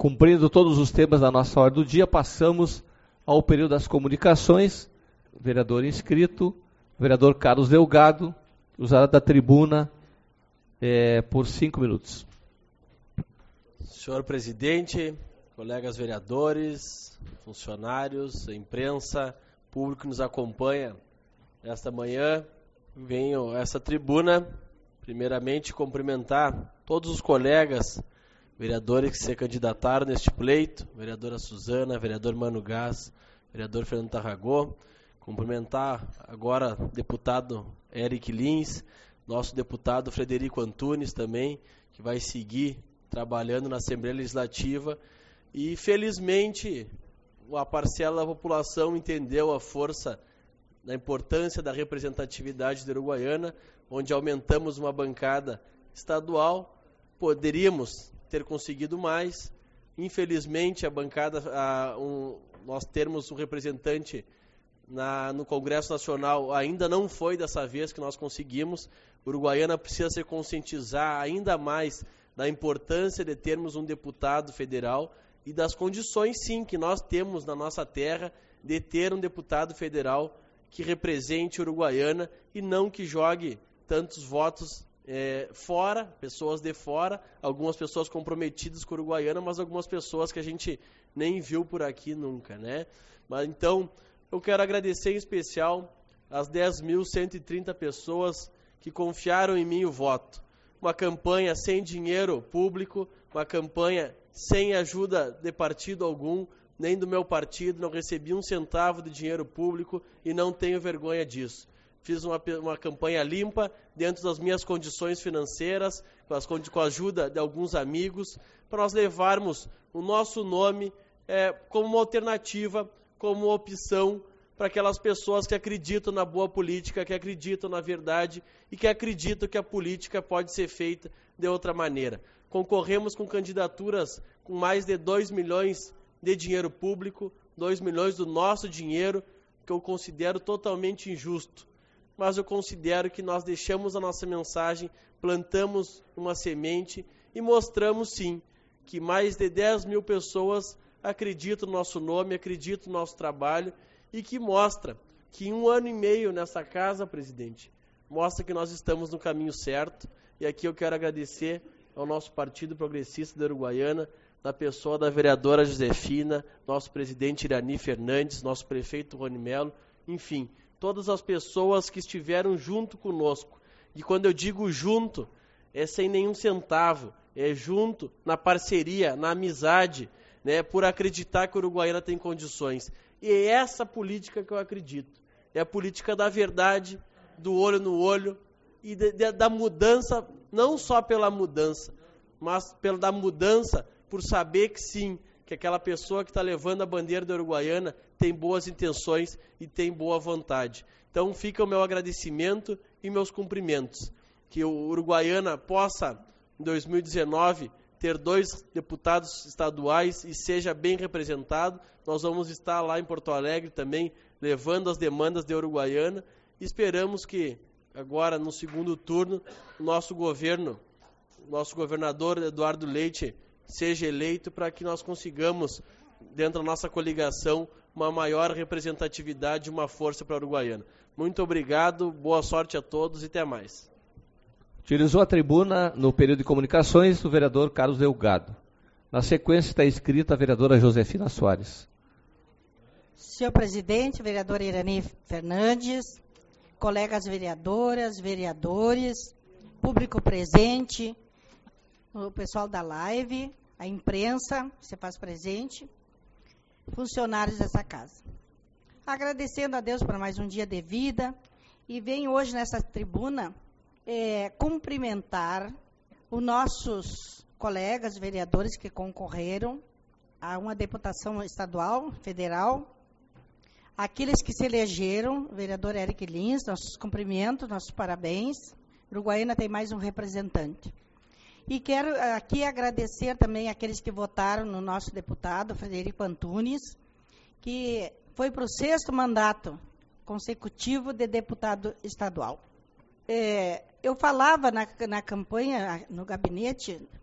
Cumprindo todos os temas da nossa ordem do dia, passamos ao período das comunicações. O vereador inscrito, o vereador Carlos Delgado, usará da tribuna por 5 minutos. Senhor presidente, colegas vereadores, funcionários, imprensa, público que nos acompanha nesta manhã, venho a essa tribuna, primeiramente, cumprimentar todos os colegas vereadores que se candidataram neste pleito, vereadora Suzana, vereador Mano Gás, vereador Fernando Tarragó, cumprimentar agora o deputado Eric Lins, nosso deputado Frederico Antunes também, que vai seguir trabalhando na Assembleia Legislativa, e felizmente a parcela da população entendeu a força da importância da representatividade da Uruguaiana, onde aumentamos uma bancada estadual. Poderíamos ter conseguido mais. Infelizmente, a bancada, nós termos um representante no Congresso Nacional ainda não foi dessa vez que nós conseguimos. Uruguaiana precisa se conscientizar ainda mais da importância de termos um deputado federal e das condições, sim, que nós temos na nossa terra de ter um deputado federal que represente Uruguaiana e não que jogue tantos votos fora, pessoas de fora, algumas pessoas comprometidas com a Uruguaiana, mas algumas pessoas que a gente nem viu por aqui nunca, né? Mas então, eu quero agradecer em especial as 10.130 pessoas que confiaram em mim o voto. Uma campanha sem dinheiro público, uma campanha sem ajuda de partido algum, nem do meu partido, não recebi um centavo de dinheiro público e não tenho vergonha disso. Fiz uma campanha limpa, dentro das minhas condições financeiras, com a ajuda de alguns amigos, para nós levarmos o nosso nome como uma alternativa, como uma opção para aquelas pessoas que acreditam na boa política, que acreditam na verdade e que acreditam que a política pode ser feita de outra maneira. Concorremos com candidaturas com mais de 2 milhões de dinheiro público, 2 milhões do nosso dinheiro, que eu considero totalmente injusto. Mas eu considero que nós deixamos a nossa mensagem, plantamos uma semente e mostramos, sim, que mais de 10 mil pessoas acreditam no nosso nome, acreditam no nosso trabalho e que mostra que em 1 ano e meio nessa casa, presidente, mostra que nós estamos no caminho certo. E aqui eu quero agradecer ao nosso Partido Progressista da Uruguaiana, na pessoa da vereadora Josefina, nosso presidente Irani Fernandes, nosso prefeito Rony Melo, enfim, todas as pessoas que estiveram junto conosco. E quando eu digo junto, é sem nenhum centavo, é junto na parceria, na amizade, né, por acreditar que a Uruguaiana tem condições. E é essa política que eu acredito. É a política da verdade, do olho no olho e da mudança, não só pela mudança, mas da mudança por saber que sim, que aquela pessoa que está levando a bandeira da Uruguaiana tem boas intenções e tem boa vontade. Então fica o meu agradecimento e meus cumprimentos. Que o Uruguaiana possa, em 2019, ter 2 deputados estaduais e seja bem representado. Nós vamos estar lá em Porto Alegre também, levando as demandas da Uruguaiana. Esperamos que agora, no segundo turno, o nosso governador Eduardo Leite seja eleito para que nós consigamos, dentro da nossa coligação, uma maior representatividade e uma força para a Uruguaiana. Muito obrigado, boa sorte a todos e até mais. Utilizou a tribuna no período de comunicações o vereador Carlos Delgado. Na sequência está inscrita a vereadora Josefina Soares. Senhor presidente, vereadora Irani Fernandes, colegas vereadoras, vereadores, público presente, o pessoal da live, a imprensa que se faz presente, funcionários dessa casa. Agradecendo a Deus por mais um dia de vida e venho hoje nessa tribuna cumprimentar os nossos colegas vereadores que concorreram a uma deputação estadual, federal, aqueles que se elegeram, o vereador Eric Lins, nossos cumprimentos, nossos parabéns. Uruguaiana tem mais um representante. E quero aqui agradecer também aqueles que votaram no nosso deputado, Frederico Antunes, que foi para o 6º mandato consecutivo de deputado estadual. Eu falava na campanha, no gabinete,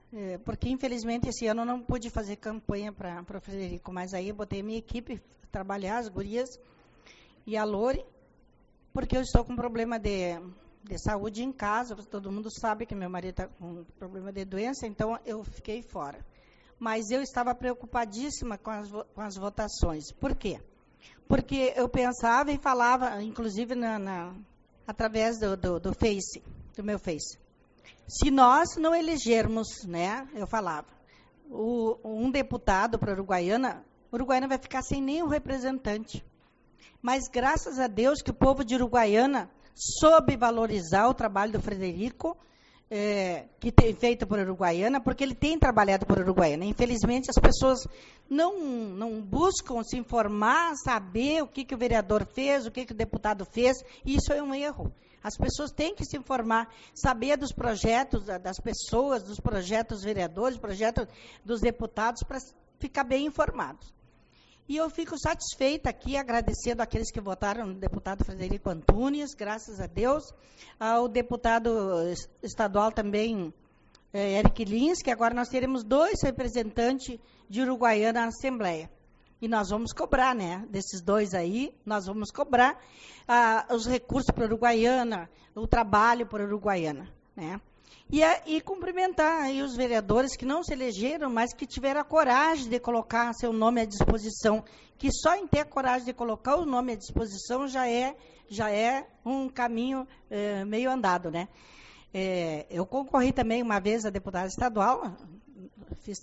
porque infelizmente esse ano eu não pude fazer campanha para o Frederico, mas aí eu botei minha equipe trabalhar, as gurias e a Lore, porque eu estou com problema de saúde em casa, todo mundo sabe que meu marido está com problema de doença, então eu fiquei fora. Mas eu estava preocupadíssima com as votações. Por quê? Porque eu pensava e falava, inclusive através do Face, do meu Face. Se nós não elegermos, né, eu falava, um deputado para Uruguaiana vai ficar sem nenhum representante. Mas graças a Deus que o povo de Uruguaiana soube valorizar o trabalho do Frederico, que tem feito por Uruguaiana, porque ele tem trabalhado por Uruguaiana. Infelizmente, as pessoas não buscam se informar, saber o que o vereador fez, o que o deputado fez, e isso é um erro. As pessoas têm que se informar, saber dos projetos das pessoas, dos projetos dos vereadores, projetos dos deputados, para ficar bem informados. E eu fico satisfeita aqui, agradecendo aqueles que votaram no deputado Frederico Antunes, graças a Deus, ao deputado estadual também, Eric Lins, que agora nós teremos 2 representantes de Uruguaiana na Assembleia. E nós vamos cobrar, né, desses 2 aí, nós vamos cobrar os recursos para Uruguaiana, o trabalho para Uruguaiana, né. E cumprimentar aí os vereadores que não se elegeram, mas que tiveram a coragem de colocar seu nome à disposição, que só em ter a coragem de colocar o nome à disposição já é um caminho meio andado, né. Eu concorri também uma vez a deputada estadual, fiz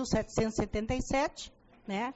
7.777, né,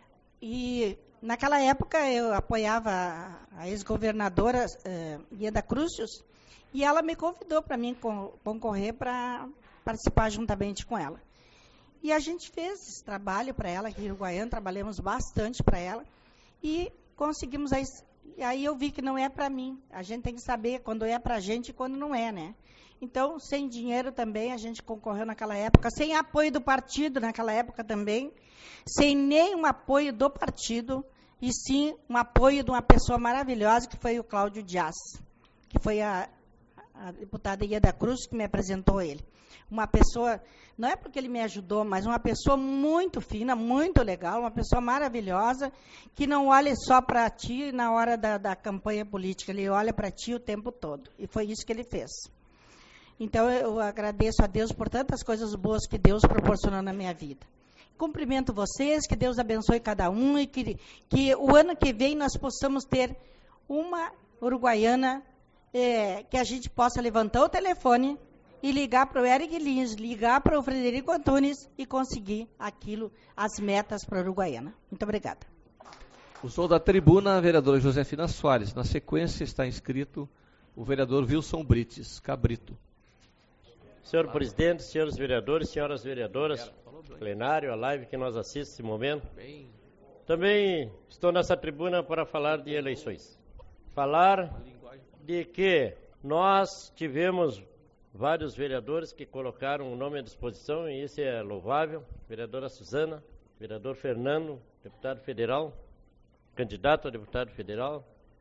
e naquela época eu apoiava a ex-governadora Ieda Crucius, e ela me convidou para mim concorrer para participar juntamente com ela. E a gente fez esse trabalho para ela aqui em Uruguaiana, trabalhamos bastante para ela, e conseguimos aí eu vi que não é para mim. A gente tem que saber quando é para a gente e quando não é, né? Então, sem dinheiro também, a gente concorreu naquela época, sem apoio do partido naquela época também, sem nenhum apoio do partido, e sim um apoio de uma pessoa maravilhosa, que foi o Cláudio Dias, que foi a deputada Ieda Cruz, que me apresentou ele. Uma pessoa, não é porque ele me ajudou, mas uma pessoa muito fina, muito legal, uma pessoa maravilhosa, que não olha só para ti na hora da campanha política, ele olha para ti o tempo todo. E foi isso que ele fez. Então, eu agradeço a Deus por tantas coisas boas que Deus proporcionou na minha vida. Cumprimento vocês, que Deus abençoe cada um e que o ano que vem nós possamos ter uma Uruguaiana que a gente possa levantar o telefone e ligar para o Eric Lins, ligar para o Frederico Antunes e conseguir as metas para a Uruguaiana. Muito obrigada. Usou da tribuna a vereadora Josefina Soares. Na sequência está inscrito o vereador Wilson Brites Cabrito. Senhor presidente, senhores vereadores, senhoras vereadoras, plenário, a live que nós assistimos nesse momento. Também estou nessa tribuna para falar de eleições. Falar de que nós tivemos vários vereadores que colocaram o nome à disposição, e isso é louvável. Vereadora Suzana, vereador Fernando, deputado federal, candidato a deputado federal,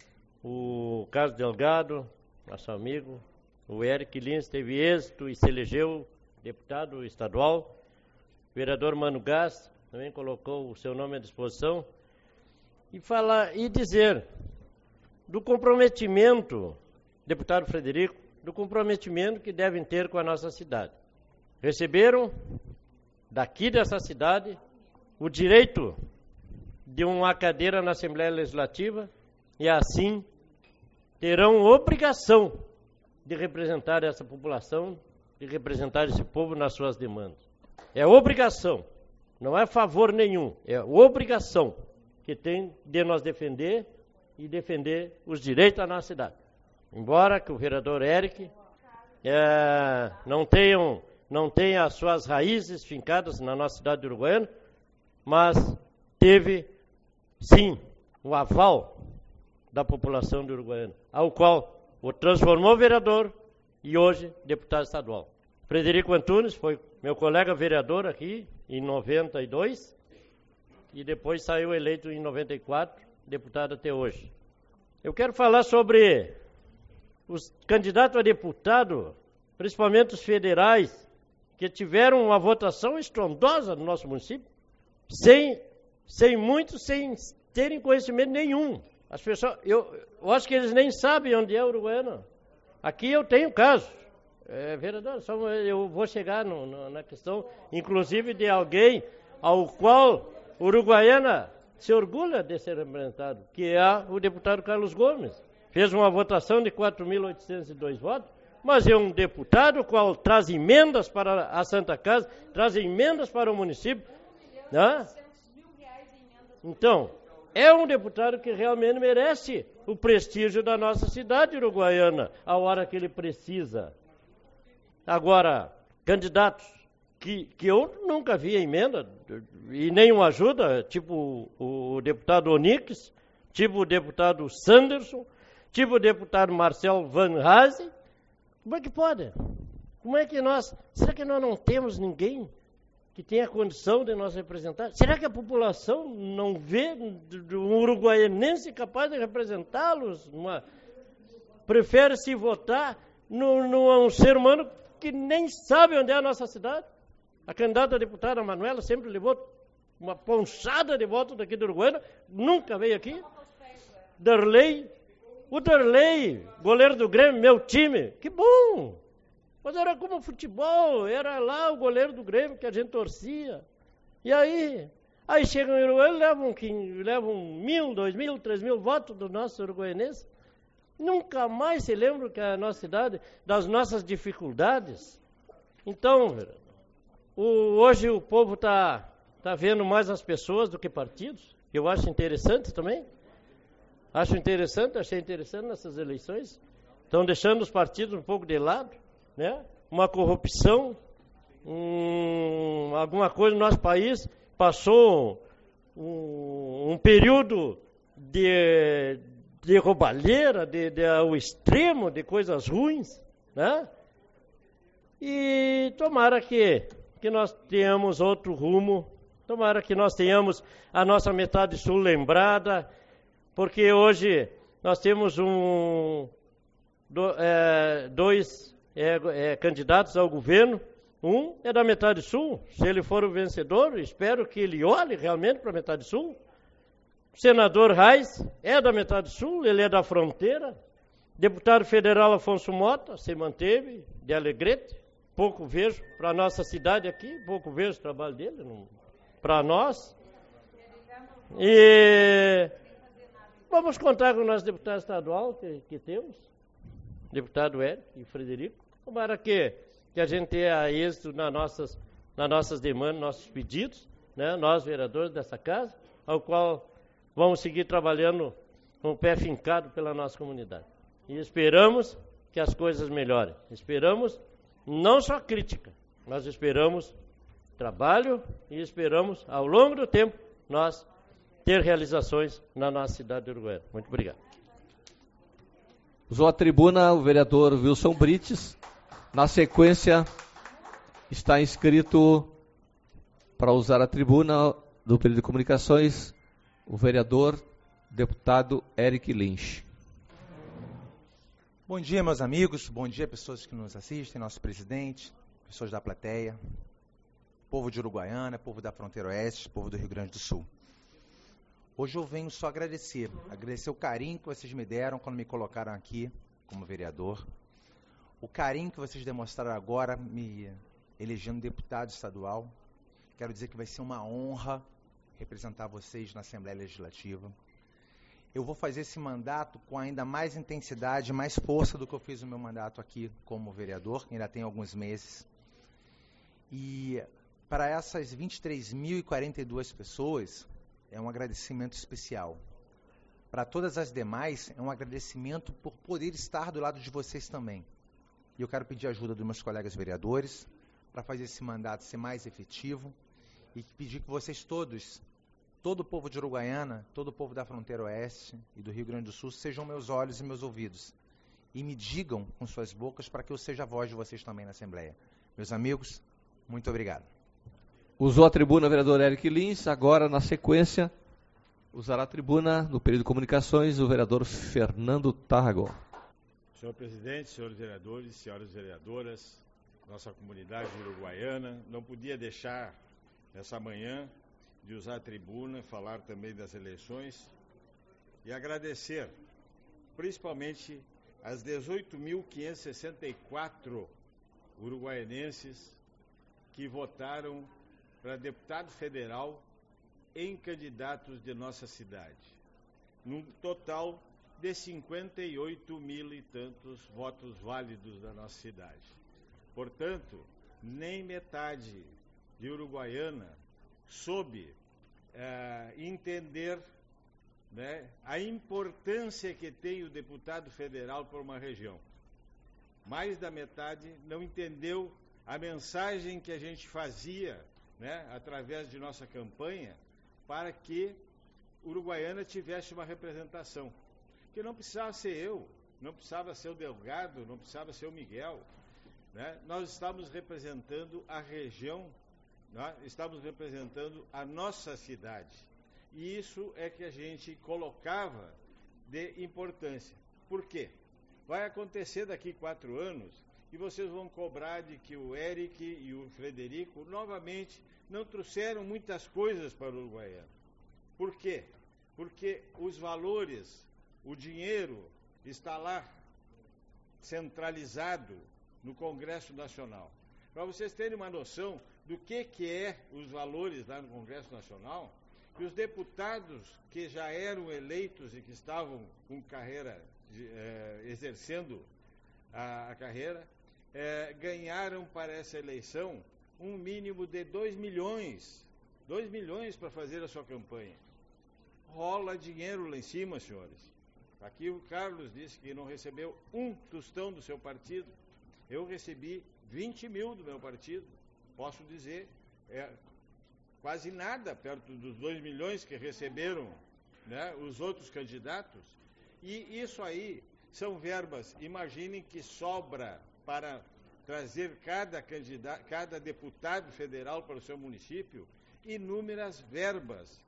o Carlos Delgado, nosso amigo, o Eric Lins teve êxito e se elegeu deputado estadual, o vereador Mano Gás também colocou o seu nome à disposição, e dizer do comprometimento, deputado Frederico, do comprometimento que devem ter com a nossa cidade. Receberam daqui dessa cidade o direito de uma cadeira na Assembleia Legislativa e assim terão obrigação de representar essa população, de representar esse povo nas suas demandas. É obrigação, não é favor nenhum, é obrigação que tem de nós defender e defender os direitos da nossa cidade. Embora que o vereador Eric não tenha as suas raízes fincadas na nossa cidade de Uruguaiana, mas teve, sim, o aval da população de Uruguaiana, ao qual o transformou vereador e hoje deputado estadual. Frederico Antunes foi meu colega vereador aqui em 92 e depois saiu eleito em 94, deputado até hoje. Eu quero falar sobre os candidatos a deputado, principalmente os federais, que tiveram uma votação estrondosa no nosso município, sem terem conhecimento nenhum. As pessoas, eu acho que eles nem sabem onde é Uruguaiana. Aqui eu tenho casos. Vereador, eu vou chegar na questão, inclusive, de alguém ao qual Uruguaiana se orgulha de ser representado, que é o deputado Carlos Gomes. Fez uma votação de 4.802 votos, mas é um deputado qual traz emendas para a Santa Casa, traz emendas para o município. Né? Então, é um deputado que realmente merece o prestígio da nossa cidade uruguaiana, a hora que ele precisa. Agora, candidatos que eu nunca vi emenda e nenhuma ajuda, tipo o deputado Onix, tipo o deputado Sanderson, tipo o deputado Marcelo Van Hazen. Como é que pode? Será que nós não temos ninguém que tenha condição de nos representar? Será que a população não vê um uruguaianense capaz de representá-los? Prefere se votar num ser humano que nem sabe onde é a nossa cidade? A candidata a deputada Manuela sempre levou uma ponchada de votos daqui do Uruguaiana, nunca veio aqui. O Darley, goleiro do Grêmio, meu time, que bom! Mas era como futebol, era lá o goleiro do Grêmio que a gente torcia. E aí chegam em Uruguai e levam 1.000, 2.000, 3.000 votos do nosso uruguaianense. Nunca mais se lembra que a nossa cidade, das nossas dificuldades. Então, hoje o povo está vendo mais as pessoas do que partidos, que eu acho interessante também. Achei interessante nessas eleições. Estão deixando os partidos um pouco de lado, né? Uma corrupção, alguma coisa no nosso país passou um período de roubalheira, ao extremo, de coisas ruins, né? E tomara que nós tenhamos outro rumo, tomara que nós tenhamos a nossa metade sul lembrada, porque hoje nós temos dois candidatos ao governo. Um é da metade sul, se ele for o vencedor, espero que ele olhe realmente para a metade sul. O senador Reis é da metade sul, ele é da fronteira. Deputado federal Afonso Mota se manteve, de Alegrete. Pouco vejo para a nossa cidade aqui, pouco vejo o trabalho dele para nós. E vamos contar com o nosso deputado estadual que temos, deputado Érico e Frederico. Tomara que a gente tenha êxito nas nossas demandas, nossos pedidos, né? Nós, vereadores dessa casa, ao qual vamos seguir trabalhando com o pé fincado pela nossa comunidade. E esperamos que as coisas melhorem. Esperamos não só crítica, nós esperamos trabalho e esperamos, ao longo do tempo, nós ter realizações na nossa cidade de Uruguaiana. Muito obrigado. Usou a tribuna o vereador Wilson Brites. Na sequência, está inscrito para usar a tribuna do período de comunicações o vereador deputado Eric Lynch. Bom dia, meus amigos. Bom dia, pessoas que nos assistem, nosso presidente, pessoas da plateia, povo de Uruguaiana, povo da fronteira oeste, povo do Rio Grande do Sul. Hoje eu venho só agradecer o carinho que vocês me deram quando me colocaram aqui como vereador, o carinho que vocês demonstraram agora me elegendo deputado estadual. Quero dizer que vai ser uma honra representar vocês na Assembleia Legislativa. Eu vou fazer esse mandato com ainda mais intensidade, mais força do que eu fiz o meu mandato aqui como vereador, ainda tem alguns meses. E para essas 23.042 pessoas, é um agradecimento especial. Para todas as demais, é um agradecimento por poder estar do lado de vocês também. E eu quero pedir a ajuda dos meus colegas vereadores para fazer esse mandato ser mais efetivo e pedir que vocês todos, todo o povo de Uruguaiana, todo o povo da fronteira oeste e do Rio Grande do Sul, sejam meus olhos e meus ouvidos e me digam com suas bocas para que eu seja a voz de vocês também na Assembleia. Meus amigos, muito obrigado. Usou a tribuna o vereador Eric Lins. Agora, na sequência, usará a tribuna do período de comunicações o vereador Fernando Tarragó. Senhor presidente, senhores vereadores, senhoras vereadoras, nossa comunidade uruguaiana. Não podia deixar, nessa manhã, de usar a tribuna, falar também das eleições e agradecer, principalmente, as 18.564 uruguaianenses que votaram para deputado federal em candidatos de nossa cidade, num total de 58 mil e tantos votos válidos da nossa cidade. Portanto, nem metade de Uruguaiana soube entender, né, a importância que tem o deputado federal para uma região. Mais da metade não entendeu a mensagem que a gente fazia, né, através de nossa campanha, para que Uruguaiana tivesse uma representação. Que não precisava ser eu, não precisava ser o Delgado, não precisava ser o Miguel, né? Nós estamos representando a região, né? Estamos representando a nossa cidade. E isso é que a gente colocava de importância. Por quê? Vai acontecer daqui 4 anos e vocês vão cobrar de que o Eric e o Frederico novamente não trouxeram muitas coisas para o Uruguaiana. Por quê? Porque os valores, o dinheiro está lá centralizado no Congresso Nacional. Para vocês terem uma noção do que é os valores lá no Congresso Nacional, que os deputados que já eram eleitos e que estavam com carreira, exercendo a carreira, ganharam para essa eleição um mínimo de 2 milhões para fazer a sua campanha. Rola dinheiro lá em cima, senhores. Aqui o Carlos disse que não recebeu um tostão do seu partido. Eu recebi 20 mil do meu partido. Posso dizer, quase nada perto dos 2 milhões que receberam, né, os outros candidatos. E isso aí são verbas. Imaginem que sobra para trazer cada deputado federal para o seu município inúmeras verbas.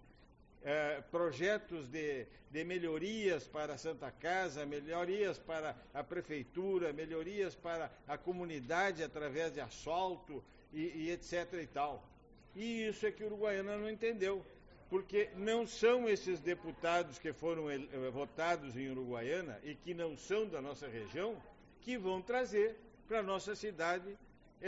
Projetos de melhorias para a Santa Casa, melhorias para a prefeitura, melhorias para a comunidade através de asfalto e etc. e tal. E isso é que o Uruguaiana não entendeu, porque não são esses deputados que foram votados em Uruguaiana e que não são da nossa região que vão trazer para a nossa cidade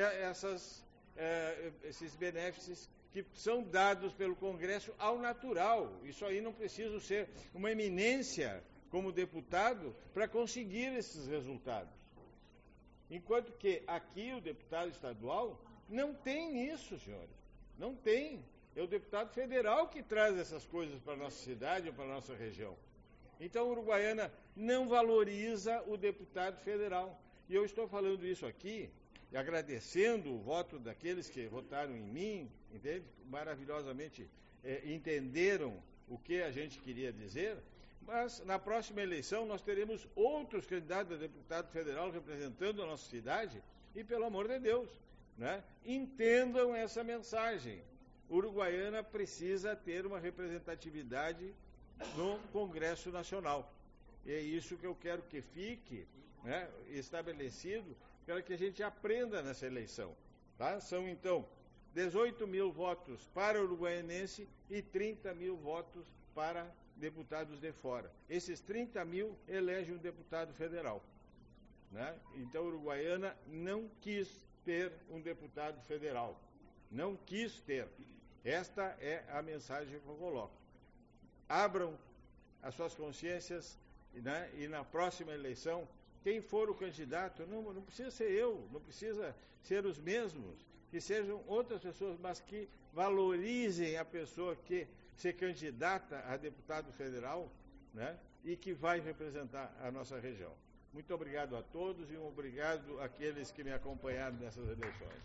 esses benefícios que são dados pelo Congresso ao natural. Isso aí não precisa ser uma eminência como deputado para conseguir esses resultados. Enquanto que aqui o deputado estadual não tem isso, senhores. Não tem. É o deputado federal que traz essas coisas para a nossa cidade ou para a nossa região. Então, a Uruguaiana não valoriza o deputado federal. E eu estou falando isso aqui, e agradecendo o voto daqueles que votaram em mim, entende? Maravilhosamente entenderam o que a gente queria dizer, mas na próxima eleição nós teremos outros candidatos a deputado federal representando a nossa cidade, e pelo amor de Deus, né, entendam essa mensagem. Uruguaiana precisa ter uma representatividade no Congresso Nacional. E é isso que eu quero que fique, né, estabelecido, para que a gente aprenda nessa eleição. Tá? São, então, 18 mil votos para o uruguaianense e 30 mil votos para deputados de fora. Esses 30 mil elegem um deputado federal. Né? Então, a Uruguaiana não quis ter um deputado federal. Não quis ter. Esta é a mensagem que eu coloco. Abram as suas consciências, né? E na próxima eleição, quem for o candidato, não precisa ser eu, não precisa ser os mesmos, que sejam outras pessoas, mas que valorizem a pessoa que se candidata a deputado federal, né, e que vai representar a nossa região. Muito obrigado a todos e um obrigado àqueles que me acompanharam nessas eleições.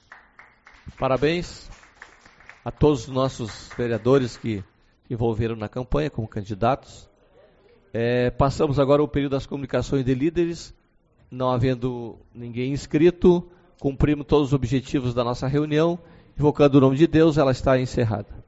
Parabéns a todos os nossos vereadores que envolveram na campanha como candidatos. Passamos agora o período das comunicações de líderes. Não havendo ninguém inscrito, cumprimos todos os objetivos da nossa reunião. Invocando o nome de Deus, ela está encerrada.